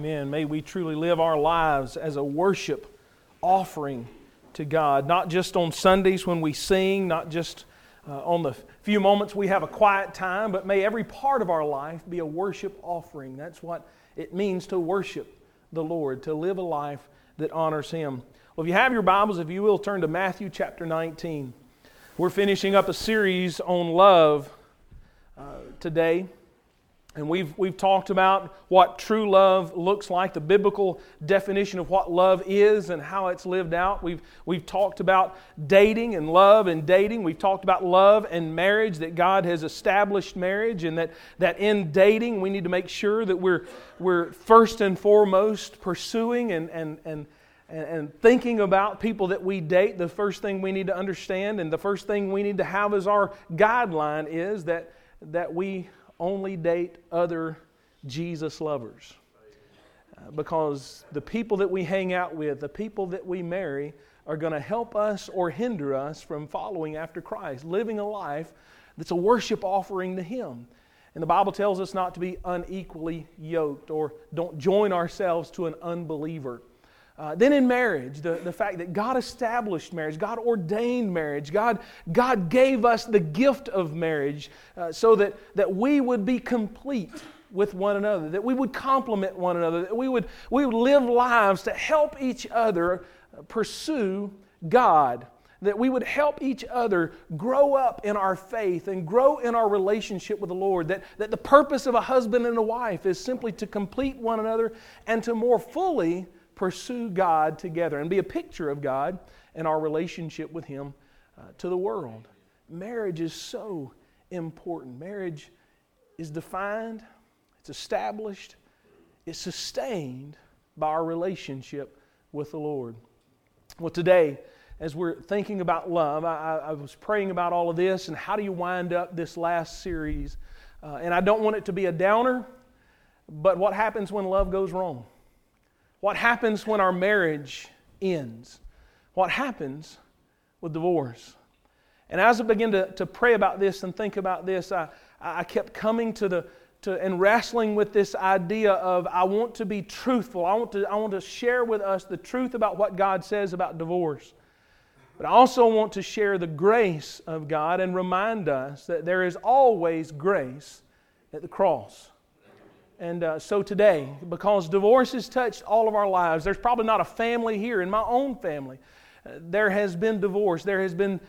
Amen. May we truly live our lives as a worship offering to God, not just on Sundays when we sing, not just on the few moments we have a quiet time, but may every part of our life be a worship offering. That's what it means to worship the Lord, to live a life that honors Him. Well, if you have your Bibles, if you will, turn to Matthew chapter 19. We're finishing up a series on love today. And we've talked about what true love looks like, the biblical definition of what love is and how it's lived out. We've talked about dating and love and dating. We've talked about love and marriage, that God has established marriage, and that in dating we need to make sure that we're first and foremost pursuing and thinking about people that we date. The first thing we need to understand and the first thing we need to have as our guideline is that we only date other Jesus lovers. Because the people that we hang out with, the people that we marry, are going to help us or hinder us from following after Christ, living a life that's a worship offering to Him. And the Bible tells us not to be unequally yoked, or don't join ourselves to an unbeliever. Then in marriage, the fact that God established marriage, God ordained marriage, God gave us the gift of marriage so that we would be complete with one another, that we would complement one another, that we would live lives to help each other pursue God, that we would help each other grow up in our faith and grow in our relationship with the Lord, that the purpose of a husband and a wife is simply to complete one another and to more fully pursue God together and be a picture of God and our relationship with Him to the world. Marriage is so important. Marriage is defined, it's established, it's sustained by our relationship with the Lord. Well, today, as we're thinking about love, I was praying about all of this and how do you wind up this last series. And I don't want it to be a downer, but what happens when love goes wrong? What happens when our marriage ends? What happens with divorce? And as I began to pray about this and think about this, I kept coming to and wrestling with this idea of I want to be truthful. I want to share with us the truth about what God says about divorce. But I also want to share the grace of God and remind us that there is always grace at the cross. And so today, because divorce has touched all of our lives, there's probably not a family here, in my own family, there has been divorce, there has been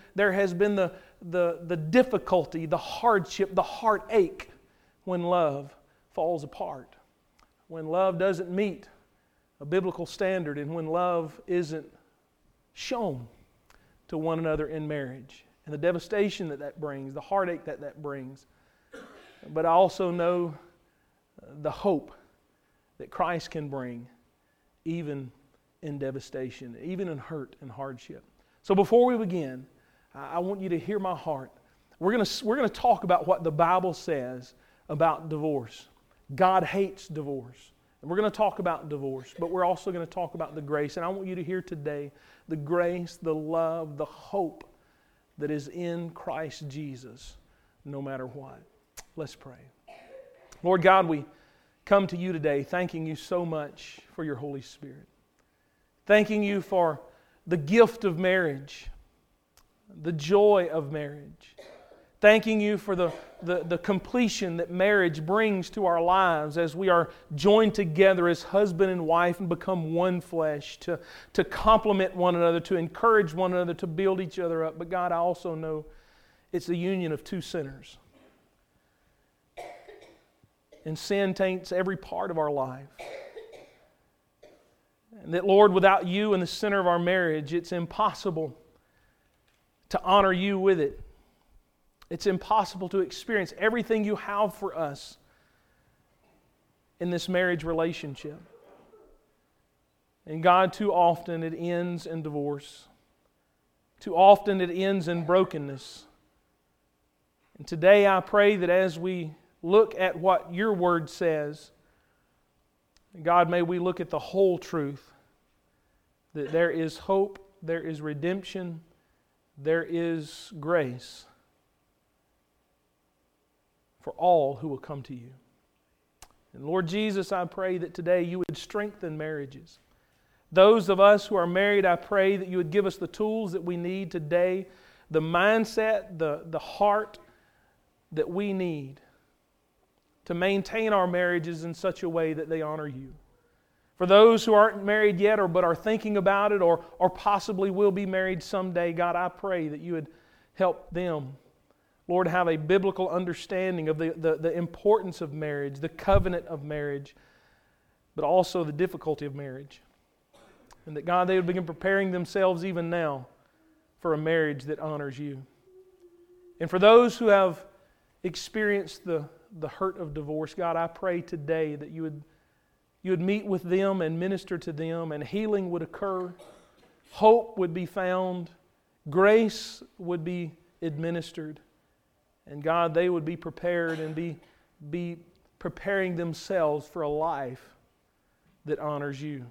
the difficulty, the hardship, the heartache when love falls apart, when love doesn't meet a biblical standard, and when love isn't shown to one another in marriage, and the devastation that brings, the heartache that brings. But I also know the hope that Christ can bring even in devastation, even in hurt and hardship. So before we begin, I want you to hear my heart. We're going to talk about what the Bible says about divorce. God hates divorce. And we're going to talk about divorce, but we're also going to talk about the grace. And I want you to hear today the grace, the love, the hope that is in Christ Jesus, no matter what. Let's pray. Lord God, we come to You today thanking You so much for Your Holy Spirit. Thanking You for the gift of marriage, the joy of marriage. Thanking You for the completion that marriage brings to our lives as we are joined together as husband and wife and become one flesh, to complement one another, to encourage one another, to build each other up. But God, I also know it's the union of two sinners. And sin taints every part of our life. And that, Lord, without You in the center of our marriage, it's impossible to honor You with it. It's impossible to experience everything You have for us in this marriage relationship. And God, too often it ends in divorce. Too often it ends in brokenness. And today I pray that as we look at what Your Word says, God, may we look at the whole truth, that there is hope, there is redemption, there is grace for all who will come to You. And Lord Jesus, I pray that today you would strengthen marriages. Those of us who are married, I pray that you would give us the tools that we need today, the mindset, the heart that we need to maintain our marriages in such a way that they honor you. For those who aren't married yet but are thinking about it or possibly will be married someday, God, I pray that you would help them, Lord, have a biblical understanding of the importance of marriage, the covenant of marriage, but also the difficulty of marriage. And that, God, they would begin preparing themselves even now for a marriage that honors you. And for those who have experienced the hurt of divorce, God, I pray today that you would meet with them and minister to them, and healing would occur, hope would be found, grace would be administered, and God, they would be prepared and be preparing themselves for a life that honors you.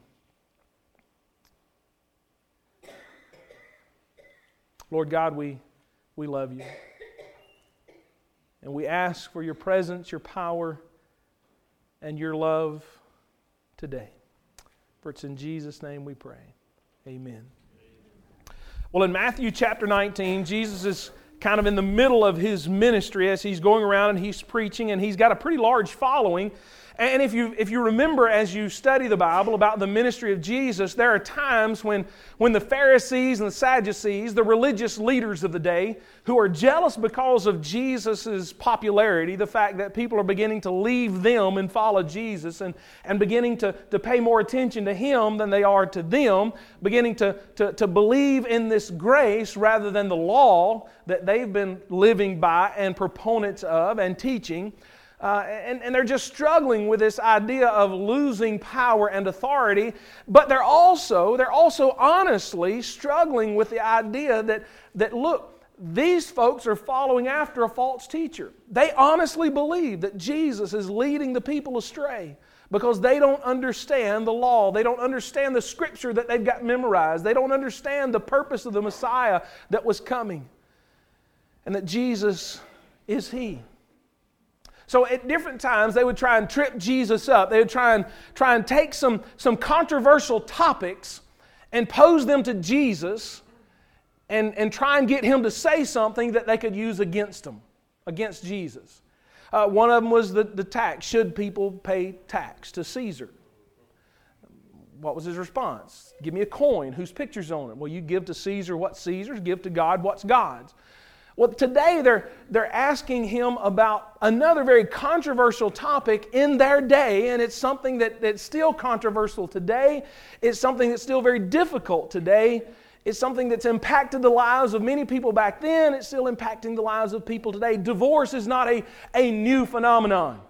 Lord God, we love you. And we ask for your presence, your power, and your love today. For it's in Jesus' name we pray. Amen. Well, in Matthew chapter 19, Jesus is kind of in the middle of his ministry as he's going around and he's preaching, and he's got a pretty large following. And if you remember as you study the Bible about the ministry of Jesus, there are times when the Pharisees and the Sadducees, the religious leaders of the day, who are jealous because of Jesus' popularity, the fact that people are beginning to leave them and follow Jesus and beginning to pay more attention to Him than they are to them, beginning to believe in this grace rather than the law that they've been living by and proponents of and teaching. And they're just struggling with this idea of losing power and authority, but they're also honestly struggling with the idea that look, these folks are following after a false teacher. They honestly believe that Jesus is leading the people astray because they don't understand the law. They don't understand the Scripture that they've got memorized. They don't understand the purpose of the Messiah that was coming, and that Jesus is He. So at different times, they would try and trip Jesus up. They would try and take some controversial topics and pose them to Jesus and try and get Him to say something that they could use against Him, against Jesus. One of them was the tax. Should people pay tax to Caesar? What was His response? Give me a coin. Whose picture's on it? Well, you give to Caesar what's Caesar's, give to God what's God's. Well, today they're asking Him about another very controversial topic in their day, and it's something that's still controversial today. It's something that's still very difficult today. It's something that's impacted the lives of many people back then. It's still impacting the lives of people today. Divorce is not a new phenomenon.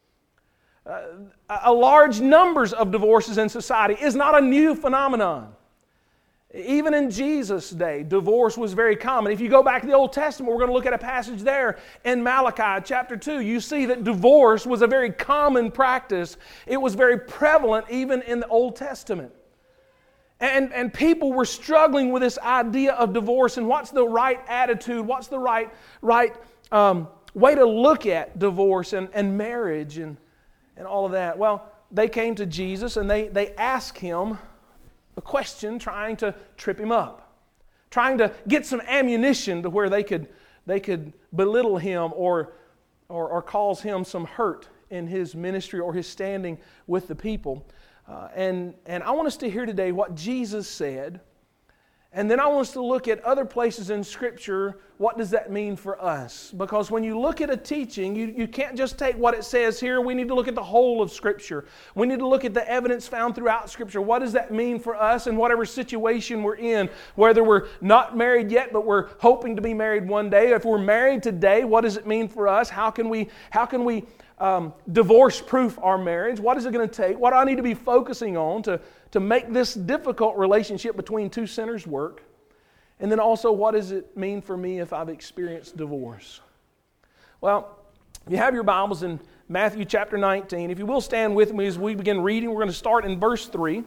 A large numbers of divorces in society is not a new phenomenon. Even in Jesus' day, divorce was very common. If you go back to the Old Testament, we're going to look at a passage there in Malachi chapter 2. You see that divorce was a very common practice. It was very prevalent even in the Old Testament. And people were struggling with this idea of divorce and what's the right attitude, what's the right way to look at divorce and marriage and all of that. Well, they came to Jesus and they asked Him a question, trying to trip Him up, trying to get some ammunition to where they could belittle Him or cause Him some hurt in His ministry or His standing with the people. And I want us to hear today what Jesus said, and then I want us to look at other places in Scripture. What does that mean for us? Because when you look at a teaching, you can't just take what it says here. We need to look at the whole of Scripture. We need to look at the evidence found throughout Scripture. What does that mean for us in whatever situation we're in? Whether we're not married yet, but we're hoping to be married one day. If we're married today, what does it mean for us? How can we divorce-proof our marriage? What is it going to take? What do I need to be focusing on to make this difficult relationship between two sinners work? And then also, what does it mean for me if I've experienced divorce? Well, if you have your Bibles in Matthew chapter 19, if you will stand with me as we begin reading, we're going to start in verse 3.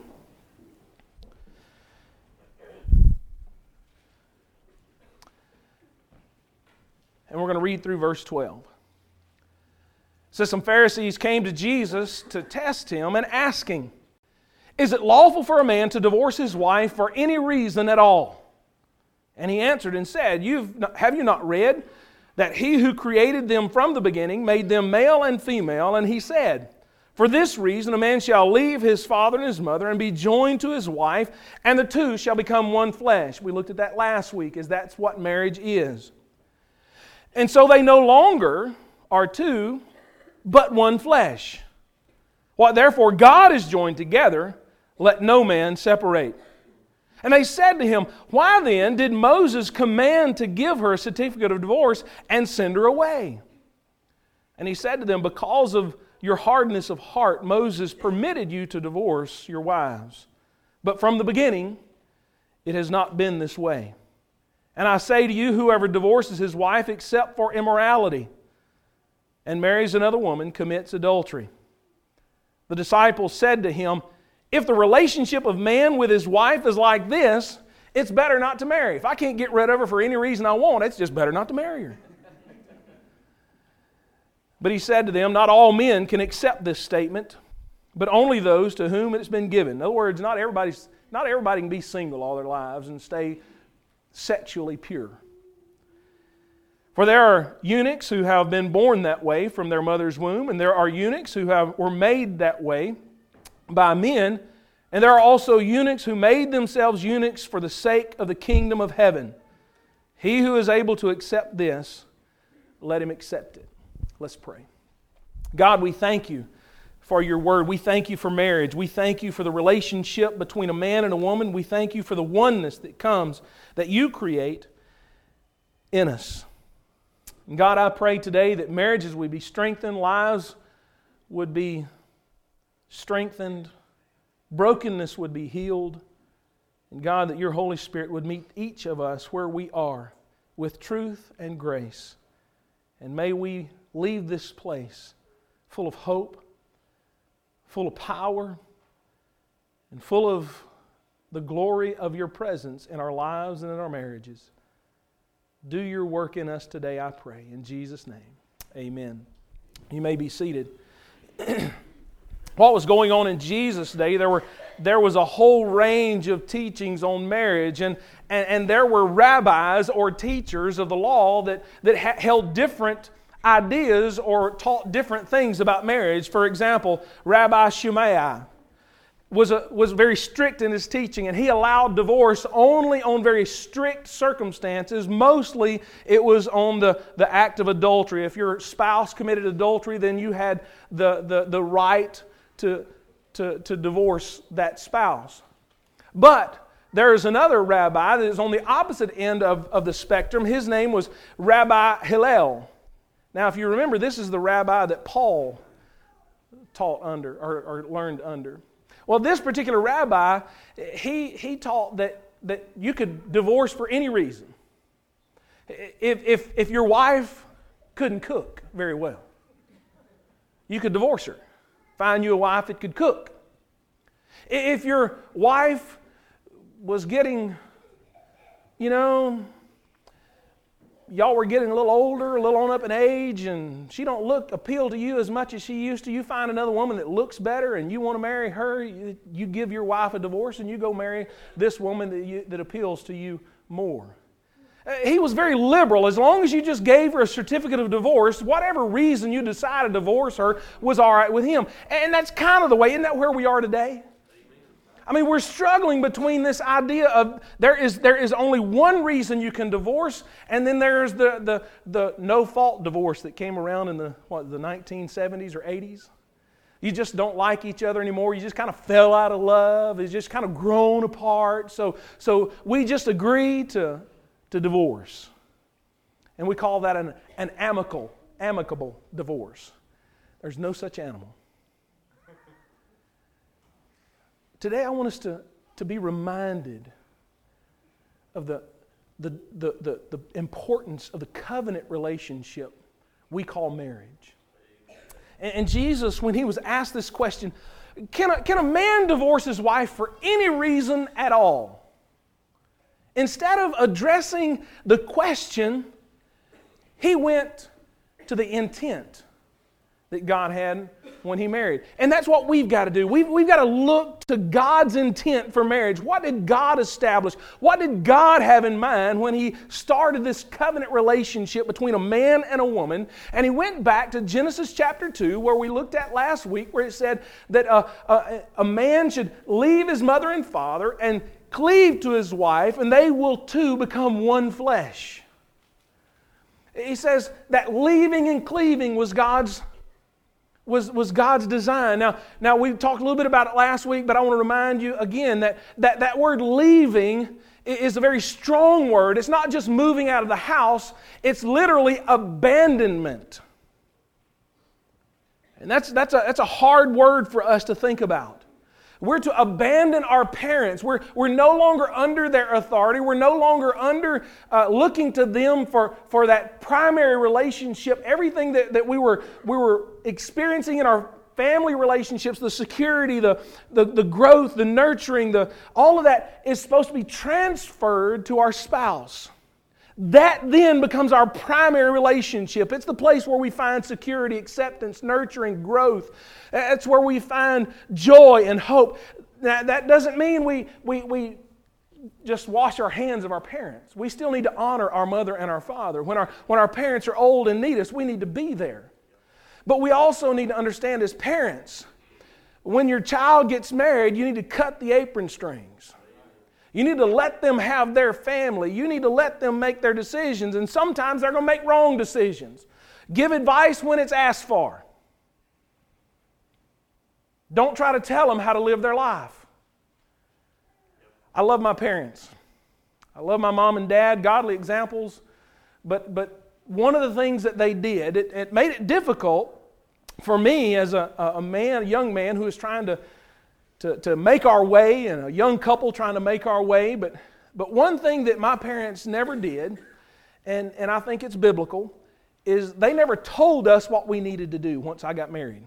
And we're going to read through verse 12. So some Pharisees came to Jesus to test Him and ask Him, "Is it lawful for a man to divorce his wife for any reason at all?" And He answered and said, "Have you not read that He who created them from the beginning made them male and female? And He said, for this reason a man shall leave his father and his mother and be joined to his wife, and the two shall become one flesh." We looked at that last week, as that's what marriage is. And so they no longer are two, but one flesh. What therefore God is joined together, let no man separate. And they said to Him, "Why then did Moses command to give her a certificate of divorce and send her away?" And He said to them, "Because of your hardness of heart, Moses permitted you to divorce your wives. But from the beginning, it has not been this way. And I say to you, whoever divorces his wife except for immorality and marries another woman commits adultery." The disciples said to Him, "If the relationship of man with his wife is like this, it's better not to marry. If I can't get rid of her for any reason I want, it's just better not to marry her." But He said to them, "Not all men can accept this statement, but only those to whom it's been given." In other words, not everybody can be single all their lives and stay sexually pure. For there are eunuchs who have been born that way from their mother's womb, and there are eunuchs who were made that way by men, and there are also eunuchs who made themselves eunuchs for the sake of the kingdom of heaven. He who is able to accept this, let him accept it. Let's pray. God, we thank You for Your Word. We thank You for marriage. We thank You for the relationship between a man and a woman. We thank You for the oneness that comes, that You create in us. And God, I pray today that marriages would be strengthened, lives would be strengthened, brokenness would be healed, and God, that Your Holy Spirit would meet each of us where we are with truth and grace. And may we leave this place full of hope, full of power, and full of the glory of Your presence in our lives and in our marriages. Do Your work in us today, I pray. In Jesus' name, amen. You may be seated. What was going on in Jesus' day, there was a whole range of teachings on marriage, and there were rabbis or teachers of the law that held different ideas or taught different things about marriage. For example, Rabbi Shammai was very strict in his teaching, and he allowed divorce only on very strict circumstances. Mostly it was on the act of adultery. If your spouse committed adultery, then you had the right to divorce that spouse. But there is another rabbi that is on the opposite end of the spectrum. His name was Rabbi Hillel. Now, if you remember, this is the rabbi that Paul taught under or learned under. Well, this particular rabbi, he taught that you could divorce for any reason. If your wife couldn't cook very well, you could divorce her. Find you a wife that could cook. If your wife was getting, y'all were getting a little older, a little on up in age, and she don't appeal to you as much as she used to. You find another woman that looks better and you want to marry her, you give your wife a divorce and you go marry this woman that appeals to you more. He was very liberal. As long as you just gave her a certificate of divorce, whatever reason you decided to divorce her was all right with him. And that's kind of the way, isn't that where we are today? I mean, we're struggling between this idea of there is only one reason you can divorce, and then there's the no-fault divorce that came around in the 1970s or 80s. You just don't like each other anymore. You just kind of fell out of love. It's just kind of grown apart. So we just agree to divorce. And we call that an amicable divorce. There's no such animal. Today I want us to be reminded of the importance of the covenant relationship we call marriage. And Jesus, when He was asked this question, can a man divorce his wife for any reason at all? Instead of addressing the question, He went to the intent that God had when He married. And that's what we've got to do. We've got to look to God's intent for marriage. What did God establish? What did God have in mind when He started this covenant relationship between a man and a woman? And He went back to Genesis chapter 2, where we looked at last week, where it said that a man should leave his mother and father and cleave to his wife, and they will two become one flesh. He says that leaving and cleaving was God's design. Now we talked a little bit about it last week, but I want to remind you again that word leaving is a very strong word. It's not just moving out of the house, it's literally abandonment. And that's a hard word for us to think about. We're to abandon our parents. We're no longer under their authority. We're no longer under looking to them for that primary relationship. Everything that we were experiencing in our family relationships, the security, the growth, the nurturing, all of that is supposed to be transferred to our spouse. That then becomes our primary relationship. It's the place where we find security, acceptance, nurturing, growth. That's where we find joy and hope. Now, that doesn't mean we just wash our hands of our parents. We still need to honor our mother and our father. When our parents are old and need us, we need to be there. But we also need to understand as parents, when your child gets married, you need to cut the apron strings. You need to let them have their family. You need to let them make their decisions. And sometimes they're going to make wrong decisions. Give advice when it's asked for. Don't try to tell them how to live their life. I love my parents. I love my mom and dad, godly examples. But one of the things that they did, it made it difficult for me as a young man who was trying to make our way, and a young couple trying to make our way. But one thing that my parents never did, and I think it's biblical, is they never told us what we needed to do once I got married.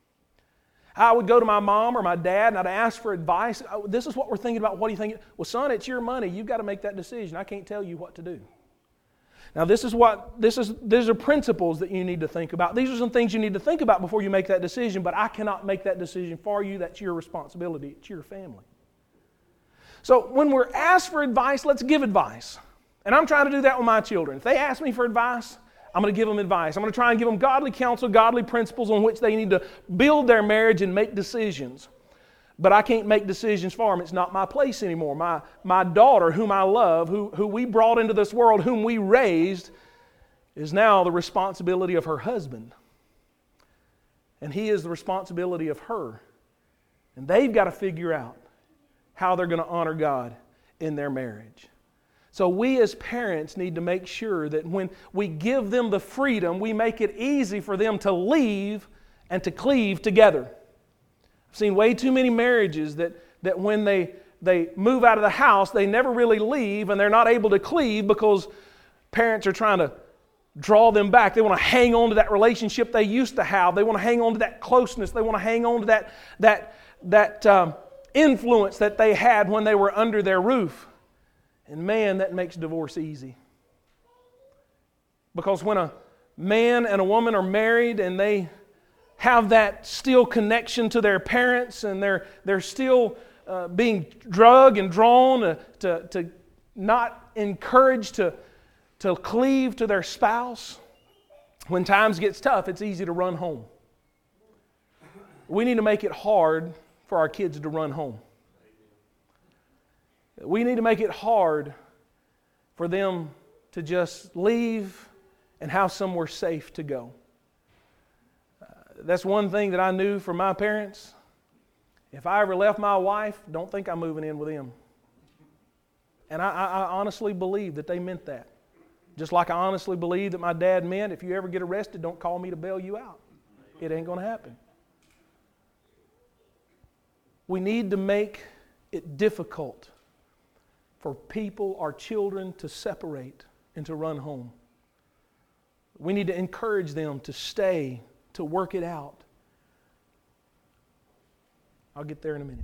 I would go to my mom or my dad and I'd ask for advice. This is what we're thinking about. What do you think? Well, son, it's your money. You've got to make that decision. I can't tell you what to do. Now, these are principles that you need to think about. These are some things you need to think about before you make that decision, but I cannot make that decision for you. That's your responsibility. It's your family. So when we're asked for advice, let's give advice. And I'm trying to do that with my children. If they ask me for advice, I'm going to give them advice. I'm going to try and give them godly counsel, godly principles on which they need to build their marriage and make decisions. But I can't make decisions for them. It's not my place anymore. My daughter, whom I love, who we brought into this world, whom we raised, is now the responsibility of her husband. And he is the responsibility of her. And they've got to figure out how they're going to honor God in their marriage. So we as parents need to make sure that when we give them the freedom, we make it easy for them to leave and to cleave together. I've seen way too many marriages that when they move out of the house, they never really leave and they're not able to cleave because parents are trying to draw them back. They want to hang on to that relationship they used to have. They want to hang on to that closeness. They want to hang on to that influence that they had when they were under their roof. And man, that makes divorce easy. Because when a man and a woman are married and they have that still connection to their parents and they're still being drug and drawn to not encouraged to cleave to their spouse, when times gets tough, it's easy to run home. We need to make it hard for our kids to run home. We need to make it hard for them to just leave and have somewhere safe to go. That's one thing that I knew from my parents. If I ever left my wife, don't think I'm moving in with them. And I honestly believe that they meant that. Just like I honestly believe that my dad meant, if you ever get arrested, don't call me to bail you out. It ain't going to happen. We need to make it difficult for people, our children, to separate and to run home. We need to encourage them to stay, to work it out. I'll get there in a minute.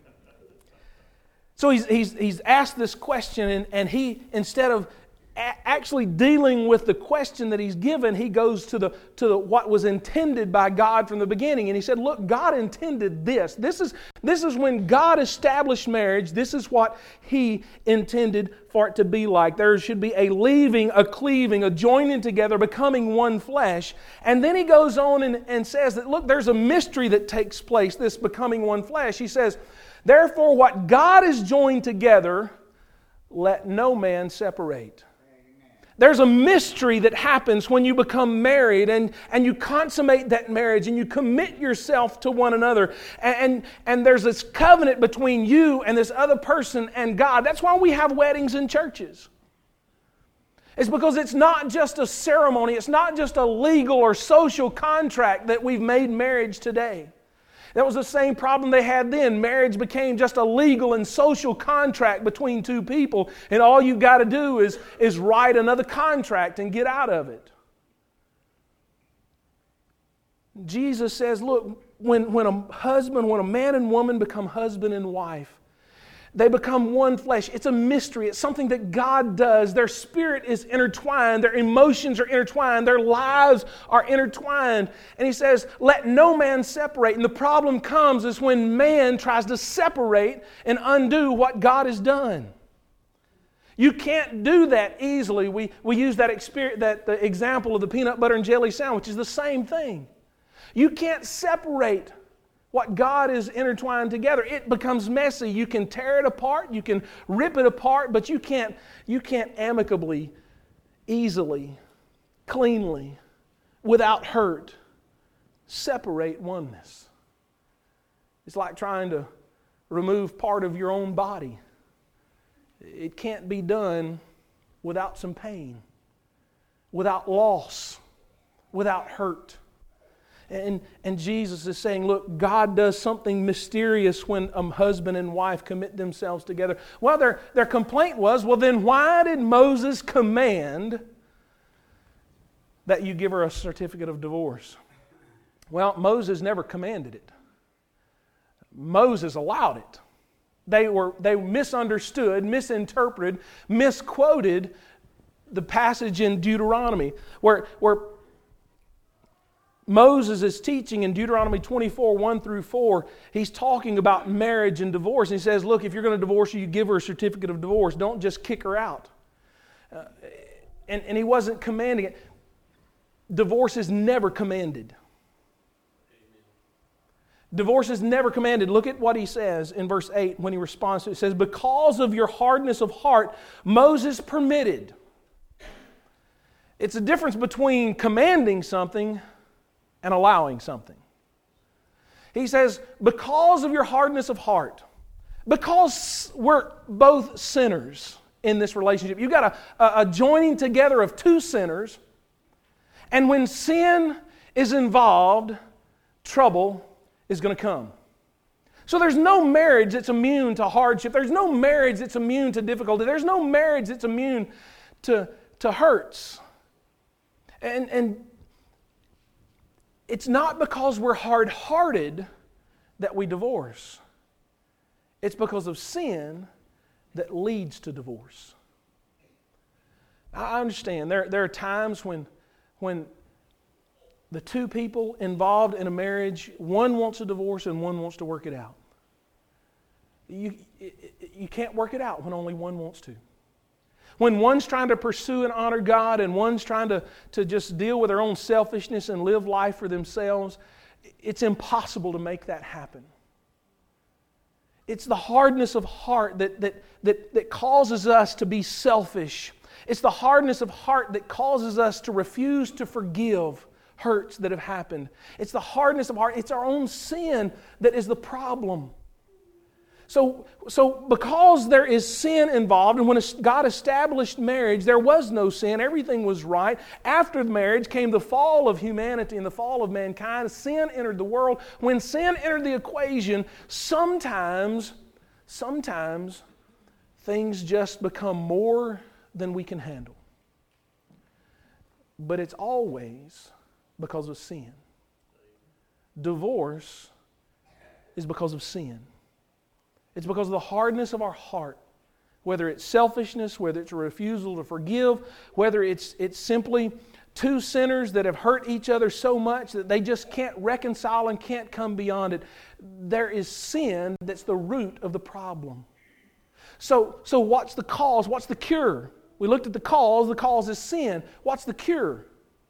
So he's asked this question, and he, instead of actually dealing with the question that he's given, he goes to what was intended by God from the beginning. And he said, look, God intended this. This is when God established marriage. This is what He intended for it to be like. There should be a leaving, a cleaving, a joining together, becoming one flesh. And then he goes on and says that, look, there's a mystery that takes place, this becoming one flesh. He says, therefore, what God has joined together, let no man separate. There's a mystery that happens when you become married and you consummate that marriage and you commit yourself to one another. And there's this covenant between you and this other person and God. That's why we have weddings in churches. It's because it's not just a ceremony. It's not just a legal or social contract that we've made marriage today. That was the same problem they had then. Marriage became just a legal and social contract between two people, and all you've got to do is write another contract and get out of it. Jesus says, look, when a man and woman become husband and wife, they become one flesh. It's a mystery. It's something that God does. Their spirit is intertwined. Their emotions are intertwined. Their lives are intertwined. And He says, let no man separate. And the problem comes is when man tries to separate and undo what God has done. You can't do that easily. We use the example of the peanut butter and jelly sandwich. Is the same thing. You can't separate what God is intertwined together. It becomes messy. You can tear it apart, you can rip it apart, but you can't amicably, easily, cleanly, without hurt, separate oneness. It's like trying to remove part of your own body. It can't be done without some pain, without loss, without hurt. And Jesus is saying, look, God does something mysterious when a husband and wife commit themselves together. Well, their complaint was, well, then why did Moses command that you give her a certificate of divorce? Well, Moses never commanded it. Moses allowed it. They misunderstood, misinterpreted, misquoted the passage in Deuteronomy where Moses is teaching in Deuteronomy 24, 1 through 4. He's talking about marriage and divorce. And he says, look, if you're going to divorce her, you give her a certificate of divorce. Don't just kick her out. And he wasn't commanding it. Divorce is never commanded. Divorce is never commanded. Look at what he says in verse 8 when he responds to it. It says, because of your hardness of heart, Moses permitted. It's a difference between commanding something and allowing something. He says, because of your hardness of heart, because we're both sinners in this relationship, you've got a joining together of two sinners, and when sin is involved, trouble is going to come. So there's no marriage that's immune to hardship. There's no marriage that's immune to difficulty. There's no marriage that's immune to hurts. And it's not because we're hard-hearted that we divorce. It's because of sin that leads to divorce. I understand there are times when the two people involved in a marriage, one wants a divorce and one wants to work it out. You can't work it out when only one wants to. When one's trying to pursue and honor God and one's trying to just deal with their own selfishness and live life for themselves, it's impossible to make that happen. It's the hardness of heart that causes us to be selfish. It's the hardness of heart that causes us to refuse to forgive hurts that have happened. It's the hardness of heart. It's our own sin that is the problem. So because there is sin involved, and when God established marriage, there was no sin. Everything was right. After the marriage came the fall of humanity and the fall of mankind. Sin entered the world. When sin entered the equation, sometimes things just become more than we can handle. But it's always because of sin. Divorce is because of sin. It's because of the hardness of our heart whether it's selfishness, whether it's a refusal to forgive, whether it's simply two sinners that have hurt each other so much that they just can't reconcile and can't come beyond it. There is sin that's the root of the problem. So what's the cause? What's the cure? We looked at the cause. The cause is sin. What's the cure?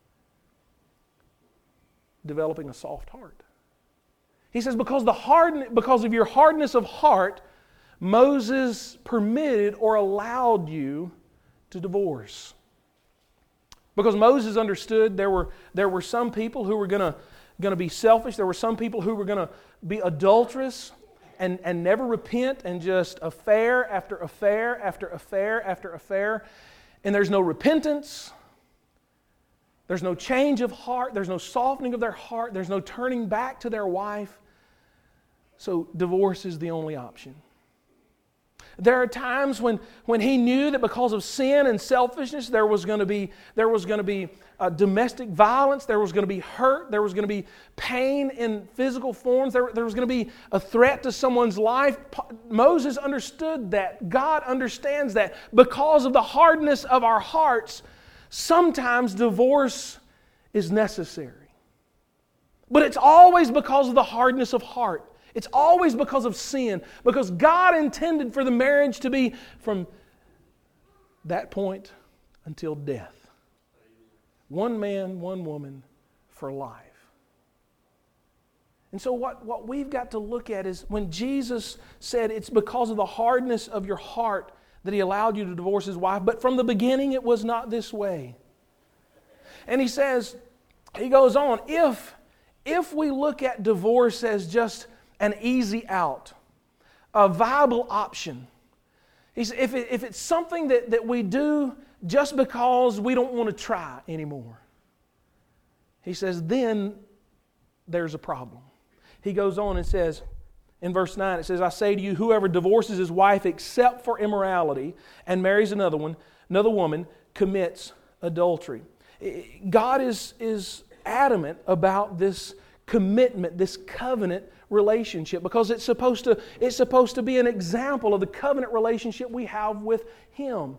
Developing a soft heart. He says, because of your hardness of heart, Moses permitted or allowed you to divorce. Because Moses understood there were some people who were going to be selfish. There were some people who were going to be adulterous and never repent, and just affair after affair after affair after affair. And there's no repentance. There's no change of heart. There's no softening of their heart. There's no turning back to their wife. So divorce is the only option. There are times when he knew that because of sin and selfishness, there was going to be domestic violence, there was going to be hurt, there was going to be pain in physical forms, there was going to be a threat to someone's life. Moses understood that. God understands that. Because of the hardness of our hearts, sometimes divorce is necessary. But it's always because of the hardness of heart. It's always because of sin. Because God intended for the marriage to be from that point until death. One man, one woman for life. And so what we've got to look at is when Jesus said it's because of the hardness of your heart that He allowed you to divorce His wife. But from the beginning it was not this way. And He goes on, if we look at divorce as just an easy out, a viable option. He said, if it's something that we do just because we don't want to try anymore, he says, then there's a problem. He goes on and says, in verse 9, it says, I say to you, whoever divorces his wife except for immorality and marries another woman, commits adultery. God is adamant about this commitment, this covenant relationship, because it's supposed to be an example of the covenant relationship we have with Him.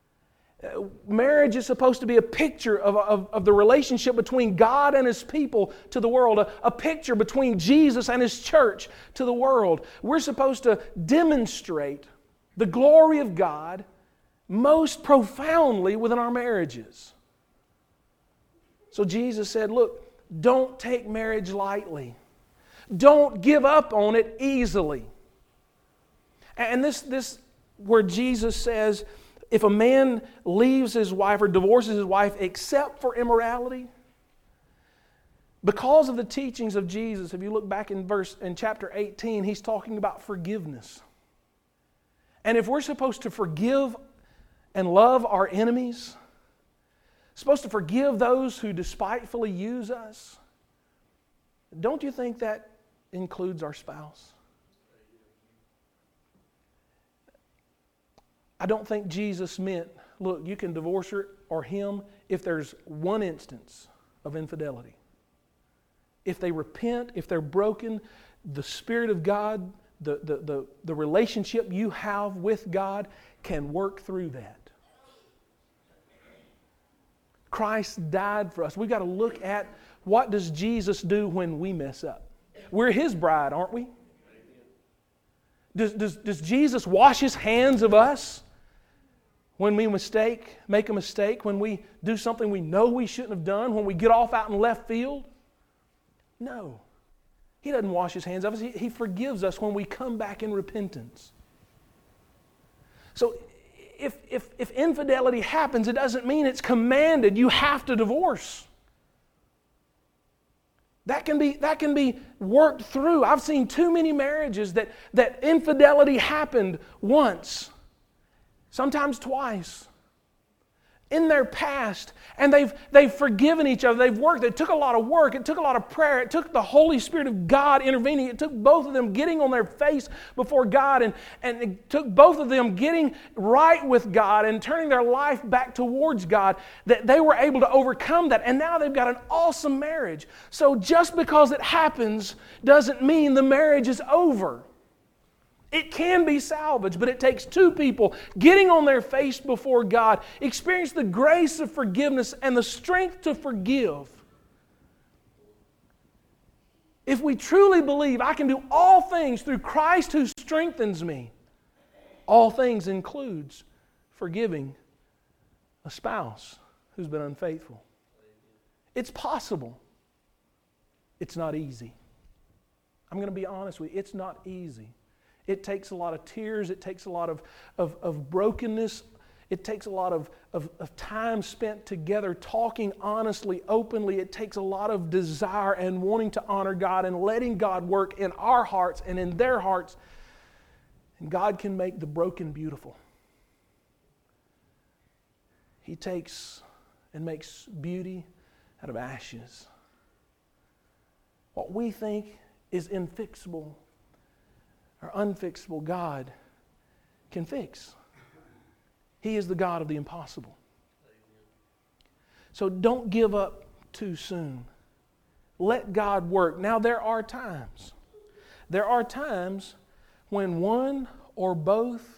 Marriage is supposed to be a picture of the relationship between God and His people to the world, a picture between Jesus and His church to the world. We're supposed to demonstrate the glory of God most profoundly within our marriages. So Jesus said, look, don't take marriage lightly. Don't give up on it easily. And this where Jesus says, if a man leaves his wife or divorces his wife except for immorality, because of the teachings of Jesus, if you look back in chapter 18, He's talking about forgiveness. And if we're supposed to forgive and love our enemies, supposed to forgive those who despitefully use us, don't you think that includes our spouse? I don't think Jesus meant, look, you can divorce her or him if there's one instance of infidelity. If they repent, if they're broken, the Spirit of God, the relationship you have with God can work through that. Christ died for us. We've got to look at what does Jesus do when we mess up. We're His bride, aren't we? Does Jesus wash His hands of us when we make a mistake, when we do something we know we shouldn't have done, when we get off out in left field? No. He doesn't wash His hands of us. He forgives us when we come back in repentance. So if infidelity happens, it doesn't mean it's commanded. You have to divorce. That can be worked through. I've seen too many marriages that infidelity happened once, sometimes twice, in their past, and they've forgiven each other. They've worked. It took a lot of work. It took a lot of prayer. It took the Holy Spirit of God intervening. It took both of them getting on their face before God, and it took both of them getting right with God and turning their life back towards God, that they were able to overcome that. And now they've got an awesome marriage. So just because it happens doesn't mean the marriage is over. It can be salvaged, but it takes two people getting on their face before God, experience the grace of forgiveness and the strength to forgive. If we truly believe I can do all things through Christ who strengthens me, all things includes forgiving a spouse who's been unfaithful. It's possible. It's not easy. I'm going to be honest with you. It's not easy. It takes a lot of tears. It takes a lot of brokenness. It takes a lot of time spent together talking honestly, openly. It takes a lot of desire and wanting to honor God and letting God work in our hearts and in their hearts. And God can make the broken beautiful. He takes and makes beauty out of ashes. What we think is infixable or unfixable, God can fix. He is the God of the impossible. So don't give up too soon. Let God work. Now there are times when one or both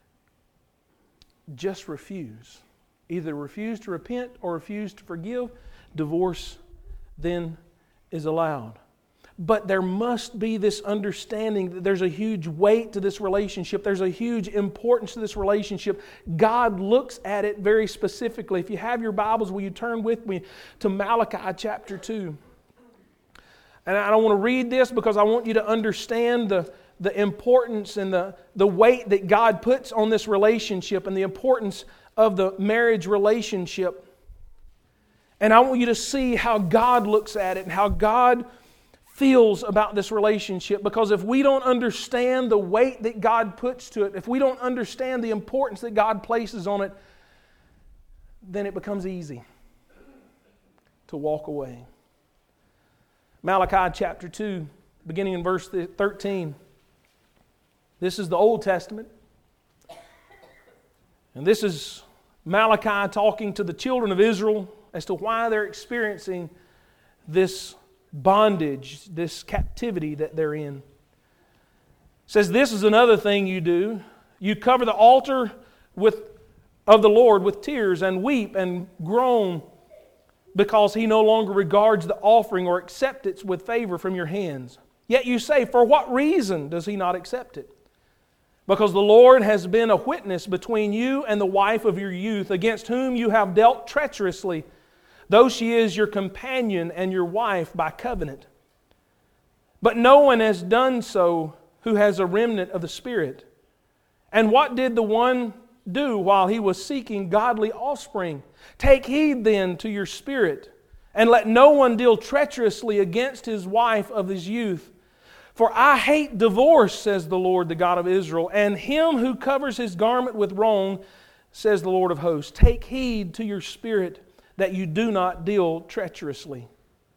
just refuse. Either refuse to repent or refuse to forgive. Divorce then is allowed. But there must be this understanding that there's a huge weight to this relationship. There's a huge importance to this relationship. God looks at it very specifically. If you have your Bibles, will you turn with me to Malachi chapter 2? And I don't want to read this because I want you to understand the importance and the weight that God puts on this relationship and the importance of the marriage relationship. And I want you to see how God looks at it and how God feels about this relationship, because if we don't understand the weight that God puts to it, if we don't understand the importance that God places on it, then it becomes easy to walk away. Malachi chapter 2, beginning in verse 13. This is the Old Testament. And this is Malachi talking to the children of Israel as to why they're experiencing this bondage, this captivity that they're in. It says, "This is another thing you do. You cover the altar of the Lord with tears and weep and groan because He no longer regards the offering or accepts it with favor from your hands. Yet you say, for what reason does He not accept it? Because the Lord has been a witness between you and the wife of your youth, against whom you have dealt treacherously, though she is your companion and your wife by covenant. But no one has done so who has a remnant of the Spirit. And what did the one do while he was seeking godly offspring? Take heed then to your spirit, and let no one deal treacherously against his wife of his youth. For I hate divorce, says the Lord, the God of Israel, and him who covers his garment with wrong, says the Lord of hosts. Take heed to your spirit, that you do not deal treacherously."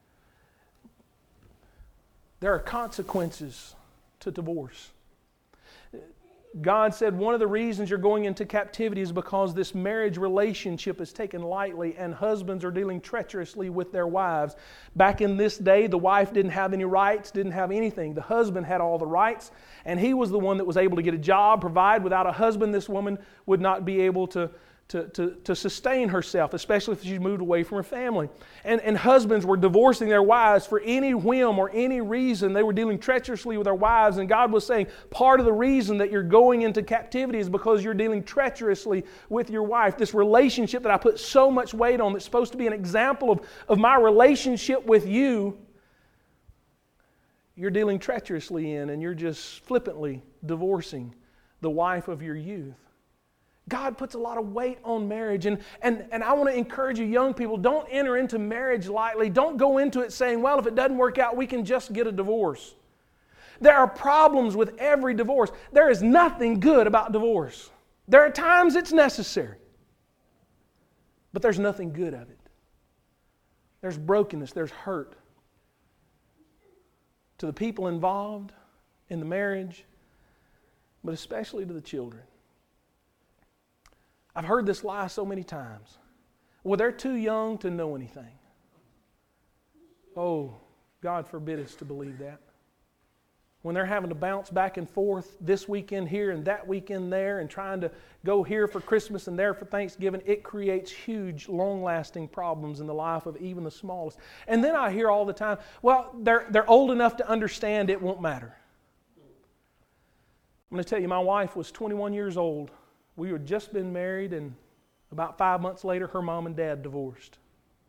There are consequences to divorce. God said one of the reasons you're going into captivity is because this marriage relationship is taken lightly and husbands are dealing treacherously with their wives. Back in this day, the wife didn't have any rights, didn't have anything. The husband had all the rights, and he was the one that was able to get a job, provide. Without a husband, this woman would not be able to sustain herself, especially if she moved away from her family. And husbands were divorcing their wives for any whim or any reason. They were dealing treacherously with their wives, and God was saying, part of the reason that you're going into captivity is because you're dealing treacherously with your wife. This relationship that I put so much weight on, that's supposed to be an example of my relationship with you, you're dealing treacherously in, and you're just flippantly divorcing the wife of your youth. God puts a lot of weight on marriage, and I want to encourage you young people, don't enter into marriage lightly. Don't go into it saying, well, if it doesn't work out, we can just get a divorce. There are problems with every divorce. There is nothing good about divorce. There are times it's necessary, but there's nothing good of it. There's brokenness, there's hurt to the people involved in the marriage, but especially to the children. I've heard this lie so many times. Well, they're too young to know anything. Oh, God forbid us to believe that. when they're having to bounce back and forth this weekend here and that weekend there and trying to go here for Christmas and there for Thanksgiving, it creates huge, long-lasting problems in the life of even the smallest. And then I hear all the time, well, they're old enough to understand it won't matter. I'm going to tell you, my wife was 21 years old. We had just been married, and about 5 months later, her mom and dad divorced.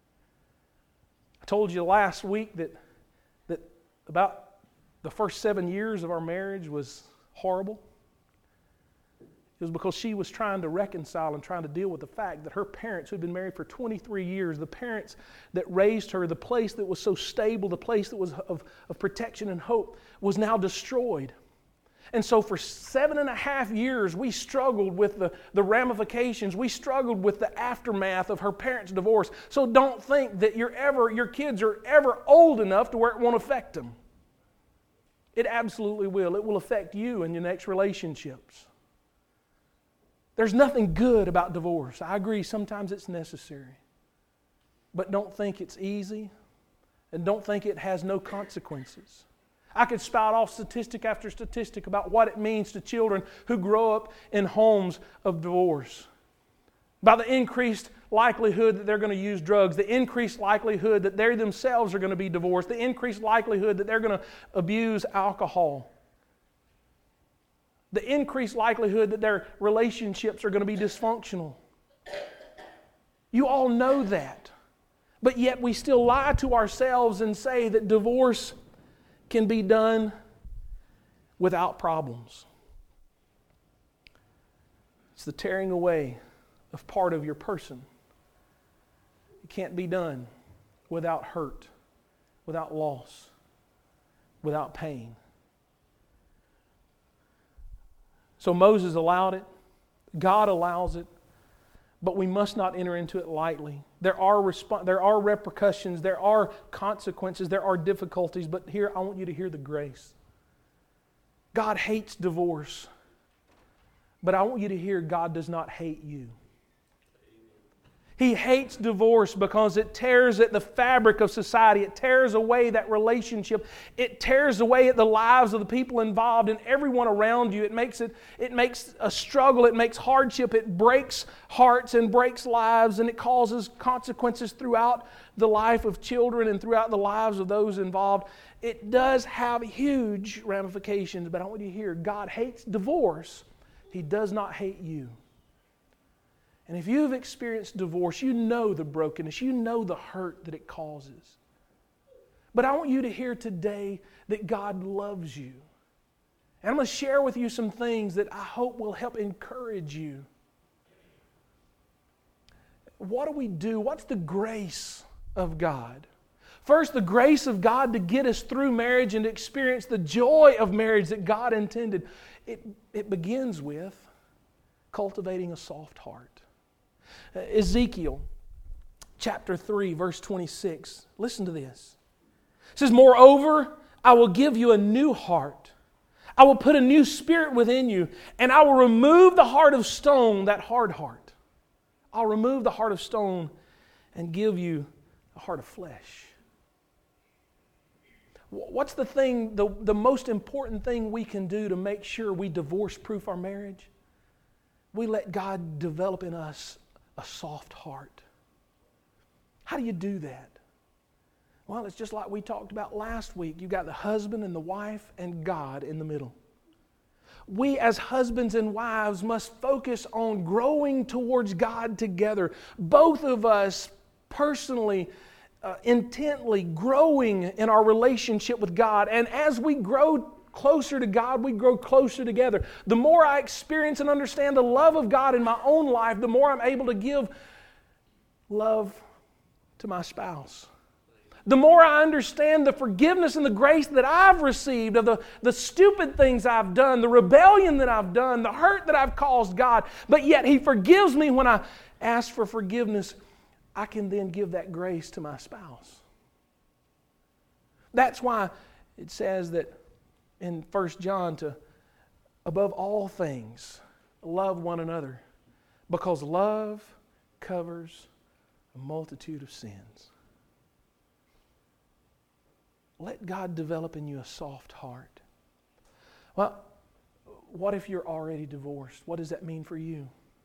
I told you last week that about the first 7 years of our marriage was horrible. It was because she was trying to reconcile and trying to deal with the fact that her parents, who had been married for 23 years, the parents that raised her, the place that was so stable, the place that was of protection and hope, was now destroyed. And so for 7.5 years, we struggled with the ramifications. We struggled with the aftermath of her parents' divorce. So don't think that your kids are ever old enough to where it won't affect them. It absolutely will. It will affect you in your next relationships. There's nothing good about divorce. I agree, sometimes it's necessary. But don't think it's easy, and don't think it has no consequences. I could spout off statistic after statistic about what it means to children who grow up in homes of divorce. About the increased likelihood that they're going to use drugs, the increased likelihood that they themselves are going to be divorced, the increased likelihood that they're going to abuse alcohol, the increased likelihood that their relationships are going to be dysfunctional. You all know that. But yet we still lie to ourselves and say that divorce can be done without problems. It's the tearing away of part of your person. It can't be done without hurt, without loss, without pain. So Moses allowed it. God allows it. But we must not enter into it lightly. There are repercussions, there are consequences, there are difficulties, but here I want you to hear the grace. God hates divorce, but I want you to hear God does not hate you. He hates divorce because it tears at the fabric of society. It tears away that relationship. It tears away at the lives of the people involved and everyone around you. It makes a struggle. It makes hardship. It breaks hearts and breaks lives, and it causes consequences throughout the life of children and throughout the lives of those involved. It does have huge ramifications, but I want you to hear, God hates divorce. He does not hate you. And if you have experienced divorce, you know the brokenness, you know the hurt that it causes. But I want you to hear today that God loves you. And I'm going to share with you some things that I hope will help encourage you. What do we do? What's the grace of God? First, the grace of God to get us through marriage and to experience the joy of marriage that God intended. It begins with cultivating a soft heart. Ezekiel chapter 3, verse 26. Listen to this. It says, "Moreover, I will give you a new heart. I will put a new spirit within you, and I will remove the heart of stone," that hard heart. "I'll remove the heart of stone and give you a heart of flesh." What's the thing, the most important thing we can do to make sure we divorce-proof our marriage? We let God develop in us a soft heart. How do you do that? Well, it's just like we talked about last week. You've got the husband and the wife and God in the middle. We as husbands and wives must focus on growing towards God together. Both of us personally, intently growing in our relationship with God. And as we grow closer to God, we grow closer together. The more I experience and understand the love of God in my own life, the more I'm able to give love to my spouse. The more I understand the forgiveness and the grace that I've received of the stupid things I've done, the rebellion that I've done, the hurt that I've caused God, but yet He forgives me when I ask for forgiveness, I can then give that grace to my spouse. That's why it says that in 1 John to, above all things, love one another, because love covers a multitude of sins. Let God develop in you a soft heart. Well, what if you're already divorced? What does that mean for you?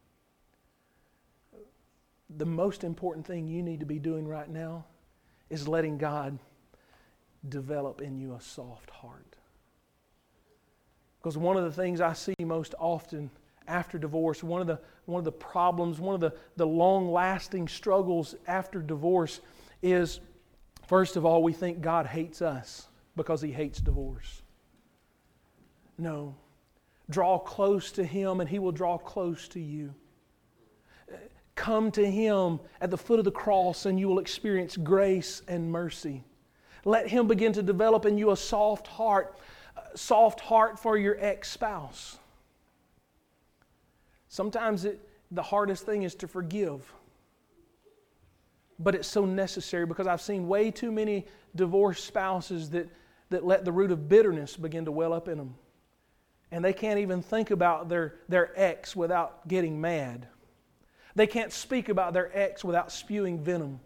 The most important thing you need to be doing right now is letting God develop in you a soft heart. Because one of the things I see most often after divorce, one of the problems, one of the long-lasting struggles after divorce is, first of all, we think God hates us because He hates divorce. No. Draw close to Him and He will draw close to you. Come to Him at the foot of the cross and you will experience grace and mercy. Let Him begin to develop in you a soft heart for your ex-spouse. Sometimes the hardest thing is to forgive. But it's so necessary because I've seen way too many divorced spouses that let the root of bitterness begin to well up in them. And they can't even think about their ex without getting mad. They can't speak about their ex without spewing venom.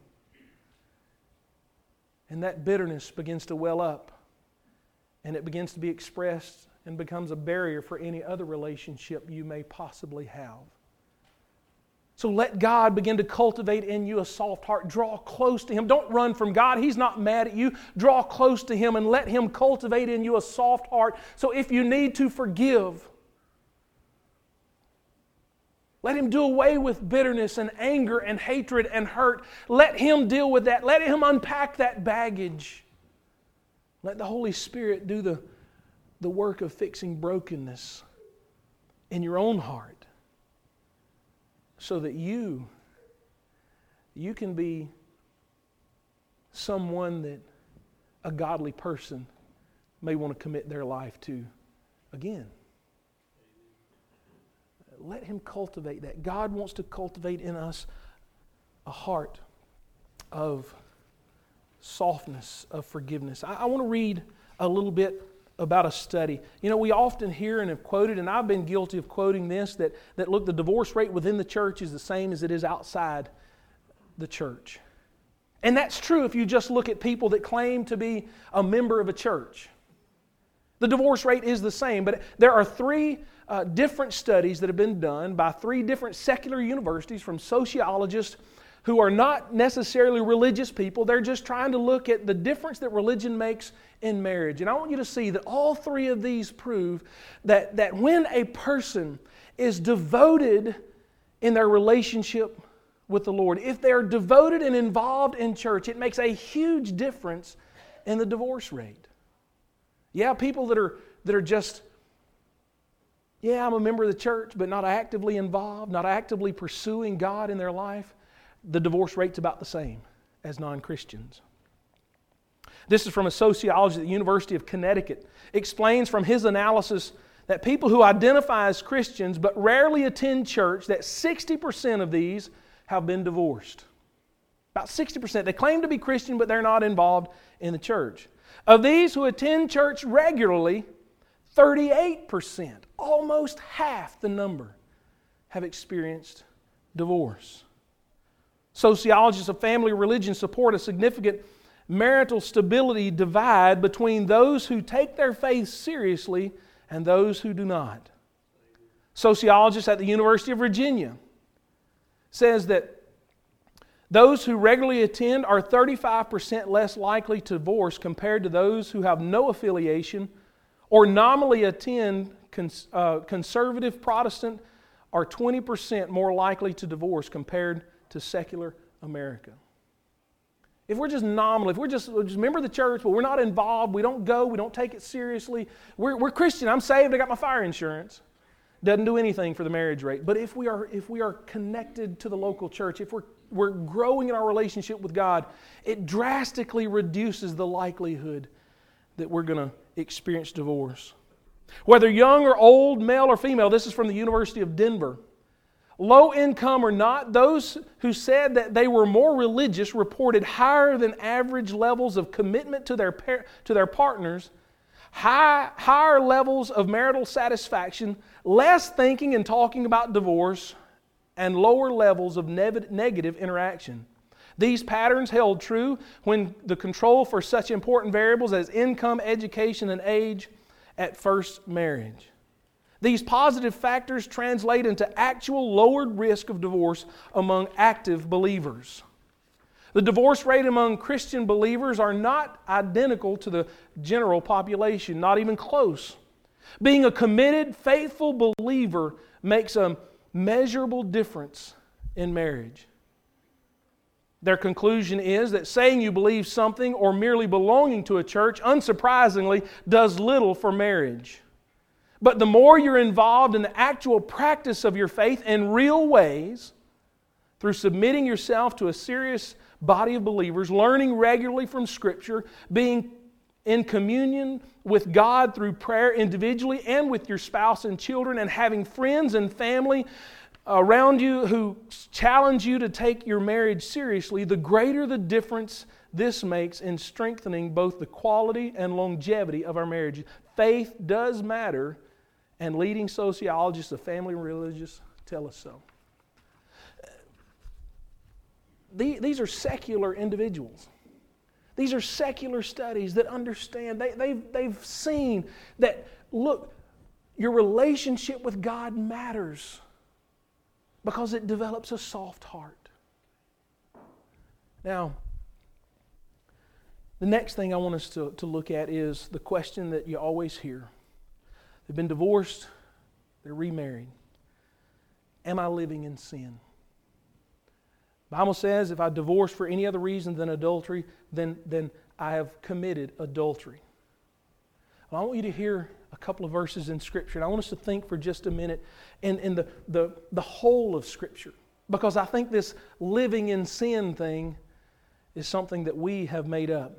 And that bitterness begins to well up. And it begins to be expressed and becomes a barrier for any other relationship you may possibly have. So let God begin to cultivate in you a soft heart. Draw close to Him. Don't run from God. He's not mad at you. Draw close to Him and let Him cultivate in you a soft heart. So if you need to forgive, let Him do away with bitterness and anger and hatred and hurt. Let Him deal with that. Let Him unpack that baggage. Let the Holy Spirit do the work of fixing brokenness in your own heart so that you can be someone that a godly person may want to commit their life to again. Let Him cultivate that. God wants to cultivate in us a heart of softness, of forgiveness. I want to read a little bit about a study. You know, we often hear and have quoted, and I've been guilty of quoting this, that look, the divorce rate within the church is the same as it is outside the church. And that's true if you just look at people that claim to be a member of a church. The divorce rate is the same, but there are three different studies that have been done by three different secular universities from sociologists who are not necessarily religious people. They're just trying to look at the difference that religion makes in marriage. And I want you to see that all three of these prove that when a person is devoted in their relationship with the Lord, if they're devoted and involved in church, it makes a huge difference in the divorce rate. Yeah, people that are just, yeah, I'm a member of the church, but not actively involved, not actively pursuing God in their life, the divorce rate's about the same as non-Christians. This is from a sociologist at the University of Connecticut. Explains from his analysis that people who identify as Christians but rarely attend church, that 60% of these have been divorced. About 60%. They claim to be Christian, but they're not involved in the church. Of these who attend church regularly, 38%, almost half the number, have experienced divorce. Sociologists of family religion support a significant marital stability divide between those who take their faith seriously and those who do not. Sociologists at the University of Virginia says that those who regularly attend are 35% less likely to divorce compared to those who have no affiliation or nominally attend conservative Protestant, are 20% more likely to divorce compared to secular America. If we're just nominal, if we're just a member of the church, but we're not involved, we don't go, we don't take it seriously, we're Christian, I'm saved, I got my fire insurance, doesn't do anything for the marriage rate. But if we are connected to the local church, if we're growing in our relationship with God, it drastically reduces the likelihood that we're going to experience divorce. Whether young or old, male or female, this is from the University of Denver. Low income or not, those who said that they were more religious reported higher than average levels of commitment to their partners, higher levels of marital satisfaction, less thinking and talking about divorce, and lower levels of negative interaction. These patterns held true when the control for such important variables as income, education, and age, at first marriage. These positive factors translate into actual lowered risk of divorce among active believers. The divorce rate among Christian believers are not identical to the general population, not even close. Being a committed, faithful believer makes a measurable difference in marriage. Their conclusion is that saying you believe something or merely belonging to a church, unsurprisingly, does little for marriage. But the more you're involved in the actual practice of your faith in real ways, through submitting yourself to a serious body of believers, learning regularly from Scripture, being in communion with God through prayer individually and with your spouse and children, and having friends and family around you who challenge you to take your marriage seriously, the greater the difference this makes in strengthening both the quality and longevity of our marriage. Faith does matter, and leading sociologists of family and religious tell us so. These are secular individuals. These are secular studies that understand. They've seen that, look, your relationship with God matters because it develops a soft heart. Now, the next thing I want us to look at is the question that you always hear. They've been divorced, they're remarried. Am I living in sin? The Bible says if I divorce for any other reason than adultery, then I have committed adultery. Well, I want you to hear a couple of verses in Scripture, and I want us to think for just a minute in the whole of Scripture, because I think this living in sin thing is something that we have made up.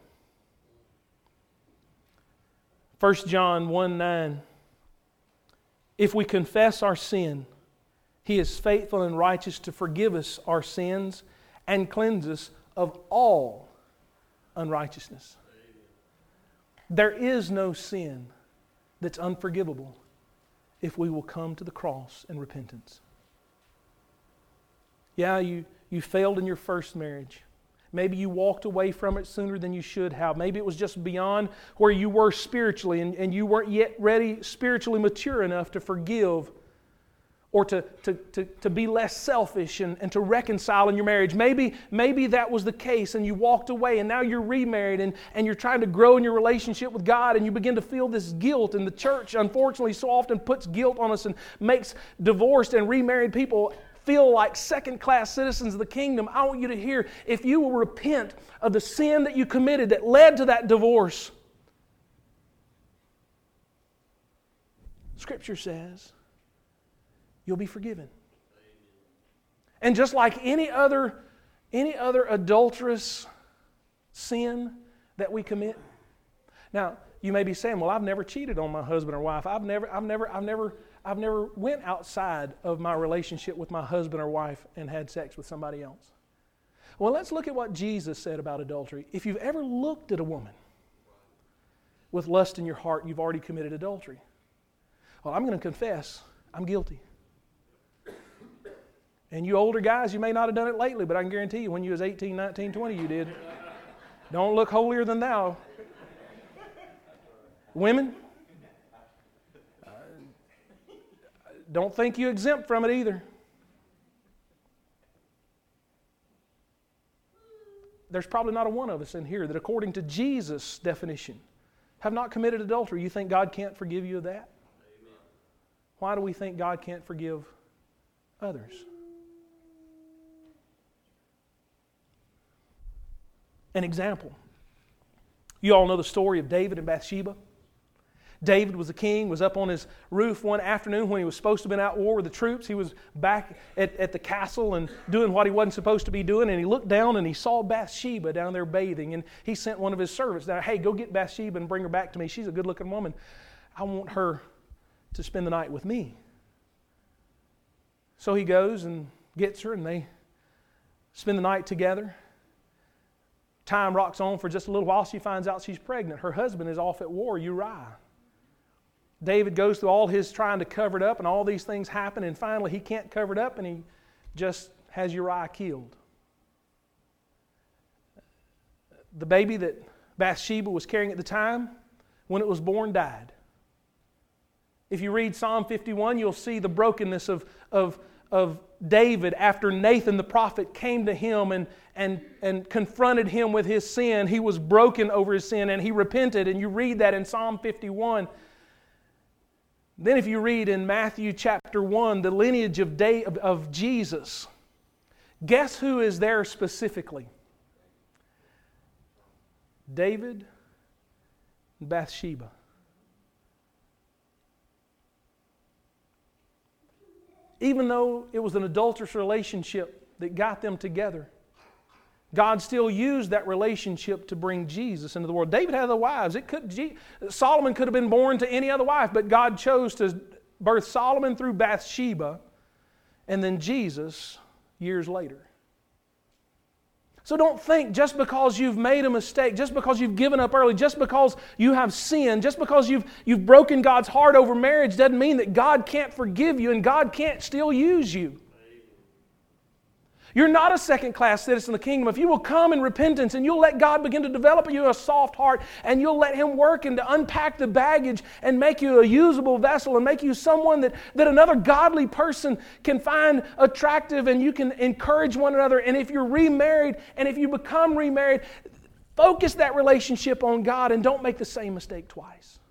1 John 1:9. If we confess our sin, He is faithful and righteous to forgive us our sins and cleanse us of all unrighteousness. There is no sin that's unforgivable if we will come to the cross in repentance. Yeah, you failed in your first marriage. Maybe you walked away from it sooner than you should have. Maybe it was just beyond where you were spiritually, and you weren't yet ready, spiritually mature enough to forgive or to be less selfish and to reconcile in your marriage. Maybe that was the case and you walked away, and now you're remarried and you're trying to grow in your relationship with God, and you begin to feel this guilt, and the church unfortunately so often puts guilt on us and makes divorced and remarried people feel like second-class citizens of the kingdom. I want you to hear, if you will repent of the sin that you committed that led to that divorce, Scripture says you'll be forgiven. And just like any other adulterous sin that we commit. Now, you may be saying, well, I've never cheated on my husband or wife. I've never went outside of my relationship with my husband or wife and had sex with somebody else. Well, let's look at what Jesus said about adultery. If you've ever looked at a woman with lust in your heart, you've already committed adultery. Well, I'm going to confess, I'm guilty. And you older guys, you may not have done it lately, but I can guarantee you when you was 18, 19, 20, you did. Don't look holier than thou. Women, don't think you're exempt from it either. There's probably not a one of us in here that, according to Jesus' definition, have not committed adultery. You think God can't forgive you of that? Amen. Why do we think God can't forgive others? An example. You all know the story of David and Bathsheba. David was a king, was up on his roof one afternoon when he was supposed to have been out at war with the troops. He was back at the castle and doing what he wasn't supposed to be doing, and he looked down and he saw Bathsheba down there bathing, and he sent one of his servants down, hey, go get Bathsheba and bring her back to me. She's a good-looking woman. I want her to spend the night with me. So he goes and gets her, and they spend the night together. Time rocks on for just a little while. She finds out she's pregnant. Her husband is off at war, Uriah. David goes through all his trying to cover it up, and all these things happen, and finally he can't cover it up, and he just has Uriah killed. The baby that Bathsheba was carrying at the time, when it was born, died. If you read Psalm 51, you'll see the brokenness of David after Nathan the prophet came to him and confronted him with his sin. He was broken over his sin and he repented, and you read that in Psalm 51. Then if you read in Matthew chapter 1, the lineage of Jesus, guess who is there specifically? David and Bathsheba. Even though it was an adulterous relationship that got them together, God still used that relationship to bring Jesus into the world. David had other wives. Solomon could have been born to any other wife, but God chose to birth Solomon through Bathsheba and then Jesus years later. So don't think just because you've made a mistake, just because you've given up early, just because you have sinned, just because you've broken God's heart over marriage doesn't mean that God can't forgive you and God can't still use you. You're not a second-class citizen of the kingdom. If you will come in repentance and you'll let God begin to develop in you a soft heart and you'll let Him work and to unpack the baggage and make you a usable vessel and make you someone that another godly person can find attractive and you can encourage one another. And if you're remarried and if you become remarried, focus that relationship on God and don't make the same mistake twice.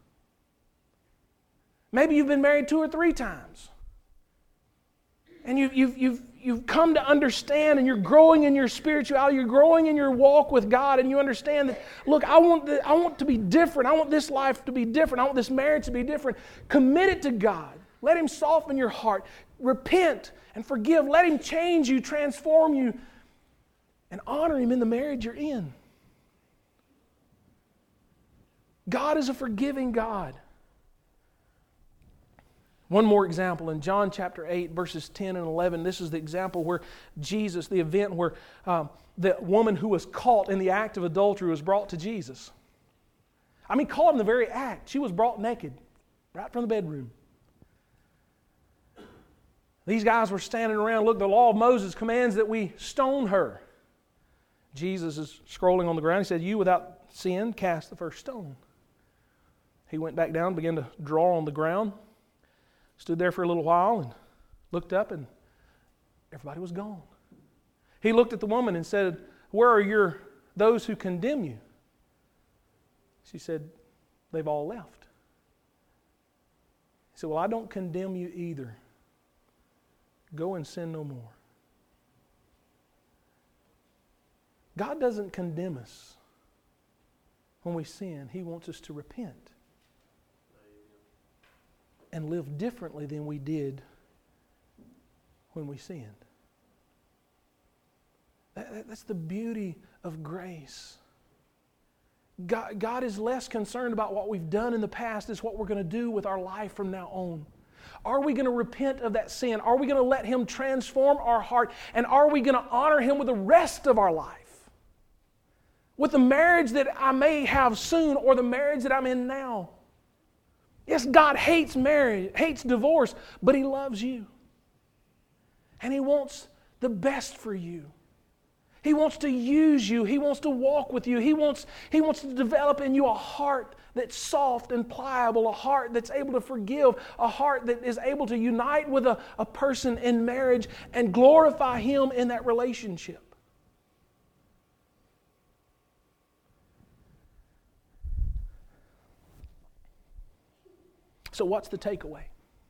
Maybe you've been married 2 or 3 times. And you've come to understand and you're growing in your spirituality, you're growing in your walk with God, and you understand that, look, I want to be different. I want this life to be different. I want this marriage to be different. Commit it to God. Let Him soften your heart. Repent and forgive. Let Him change you, transform you, and honor Him in the marriage you're in. God is a forgiving God. One more example in John chapter 8, verses 10 and 11. This is the example where Jesus, the event where the woman who was caught in the act of adultery was brought to Jesus. I mean, caught in the very act. She was brought naked, right from the bedroom. These guys were standing around. Look, the law of Moses commands that we stone her. Jesus is scrolling on the ground. He said, "You without sin, cast the first stone." He went back down, began to draw on the ground. Stood there for a little while and looked up and everybody was gone. He looked at the woman and said, "Where are those who condemn you?" She said, "They've all left." He said, "Well, I don't condemn you either. Go and sin no more." God doesn't condemn us when we sin. He wants us to repent and live differently than we did when we sinned. That's the beauty of grace. God is less concerned about what we've done in the past. It's what we're going to do with our life from now on. Are we going to repent of that sin? Are we going to let Him transform our heart? And are we going to honor Him with the rest of our life? With the marriage that I may have soon or the marriage that I'm in now? Yes, God hates marriage, hates divorce, but He loves you. And He wants the best for you. He wants to use you. He wants to walk with you. He wants to develop in you a heart that's soft and pliable, a heart that's able to forgive, a heart that is able to unite with a person in marriage and glorify Him in that relationship. So what's the takeaway?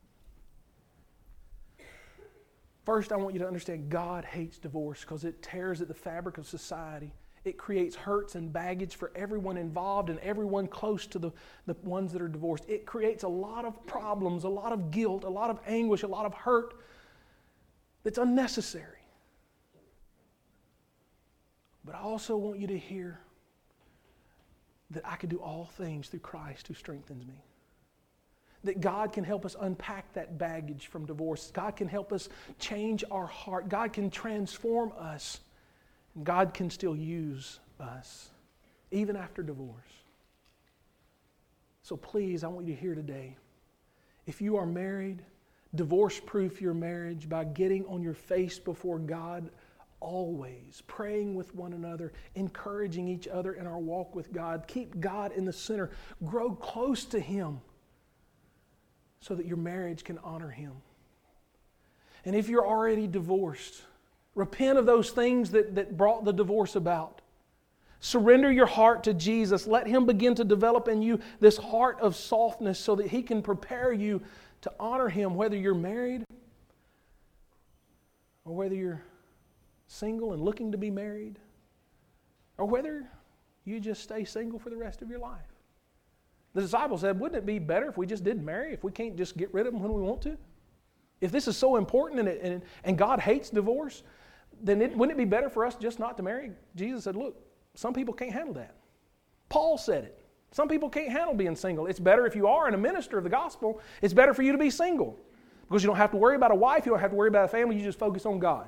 First, I want you to understand God hates divorce because it tears at the fabric of society. It creates hurts and baggage for everyone involved and everyone close to the ones that are divorced. It creates a lot of problems, a lot of guilt, a lot of anguish, a lot of hurt that's unnecessary. But I also want you to hear that I can do all things through Christ who strengthens me. That God can help us unpack that baggage from divorce. God can help us change our heart. God can transform us. And God can still use us, even after divorce. So please, I want you to hear today, if you are married, divorce-proof your marriage by getting on your face before God always, praying with one another, encouraging each other in our walk with God. Keep God in the center. Grow close to Him. so that your marriage can honor Him. And if you're already divorced, repent of those things that brought the divorce about. Surrender your heart to Jesus. Let Him begin to develop in you this heart of softness so that He can prepare you to honor Him, whether you're married or whether you're single and looking to be married, or whether you just stay single for the rest of your life. The disciples said, wouldn't it be better if we just didn't marry, if we can't just get rid of them when we want to? If this is so important and God hates divorce, then wouldn't it be better for us just not to marry? Jesus said, look, some people can't handle that. Paul said it. Some people can't handle being single. It's better if you are and a minister of the gospel, it's better for you to be single. Because you don't have to worry about a wife, you don't have to worry about a family, you just focus on God.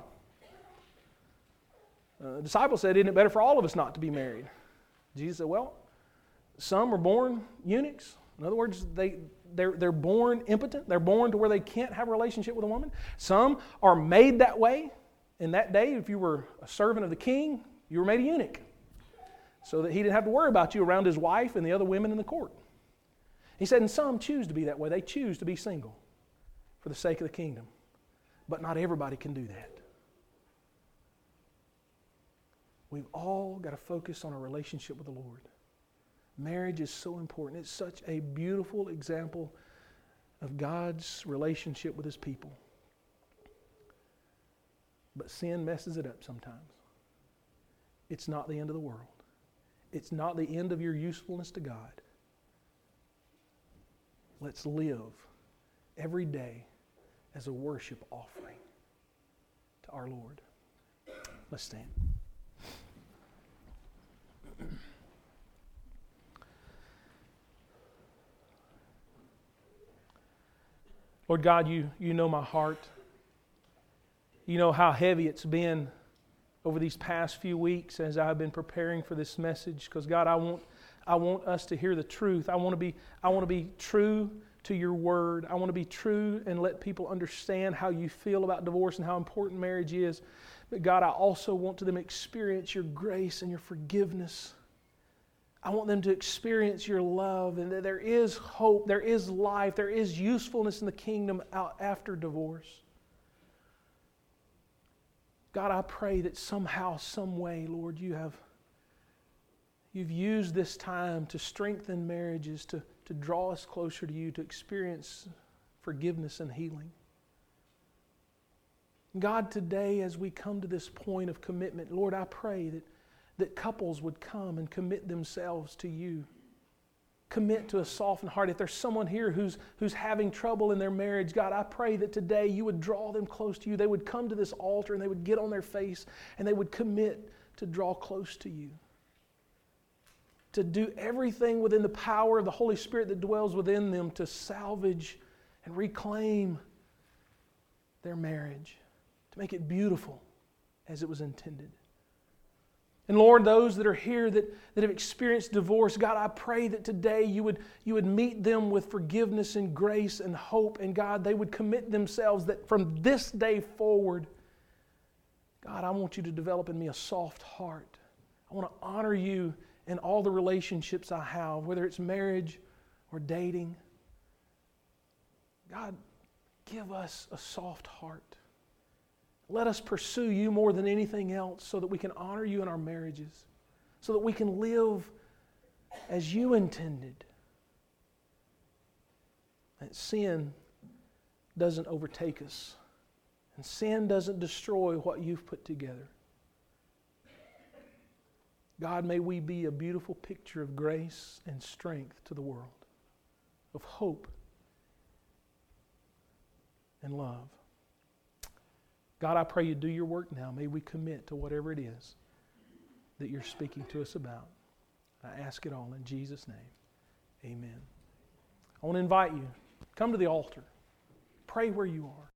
The disciples said, isn't it better for all of us not to be married? Jesus said, well, some are born eunuchs. In other words, they're born impotent. They're born to where they can't have a relationship with a woman. Some are made that way. In that day, if you were a servant of the king, you were made a eunuch, so that he didn't have to worry about you around his wife and the other women in the court. He said, and some choose to be that way. They choose to be single for the sake of the kingdom. But not everybody can do that. We've all got to focus on a relationship with the Lord. Marriage is so important. It's such a beautiful example of God's relationship with His people. But sin messes it up sometimes. It's not the end of the world. It's not the end of your usefulness to God. Let's live every day as a worship offering to our Lord. Let's stand. Lord God, you know my heart. You know how heavy it's been over these past few weeks as I've been preparing for this message. Because God, I want us to hear the truth. I want to be true to your word. I want to be true and let people understand how you feel about divorce and how important marriage is. But God, I also want them to experience your grace and your forgiveness. I want them to experience your love and that there is hope, there is life, there is usefulness in the kingdom out after divorce. God, I pray that somehow, some way, Lord, you've used this time to strengthen marriages, to draw us closer to you, to experience forgiveness and healing. God, today as we come to this point of commitment, Lord, I pray that couples would come and commit themselves to you. Commit to a softened heart. If there's someone here who's having trouble in their marriage, God, I pray that today you would draw them close to you. They would come to this altar and they would get on their face and they would commit to draw close to you. To do everything within the power of the Holy Spirit that dwells within them to salvage and reclaim their marriage. To make it beautiful as it was intended. And Lord, those that are here that have experienced divorce, God, I pray that today you would meet them with forgiveness and grace and hope. And God, they would commit themselves that from this day forward, God, I want you to develop in me a soft heart. I want to honor you in all the relationships I have, whether it's marriage or dating. God, give us a soft heart. Let us pursue you more than anything else so that we can honor you in our marriages, so that we can live as you intended. That sin doesn't overtake us, and sin doesn't destroy what you've put together. God, may we be a beautiful picture of grace and strength to the world, of hope and love. God, I pray you do your work now. May we commit to whatever it is that you're speaking to us about. I ask it all in Jesus' name. Amen. I want to invite you, come to the altar. Pray where you are.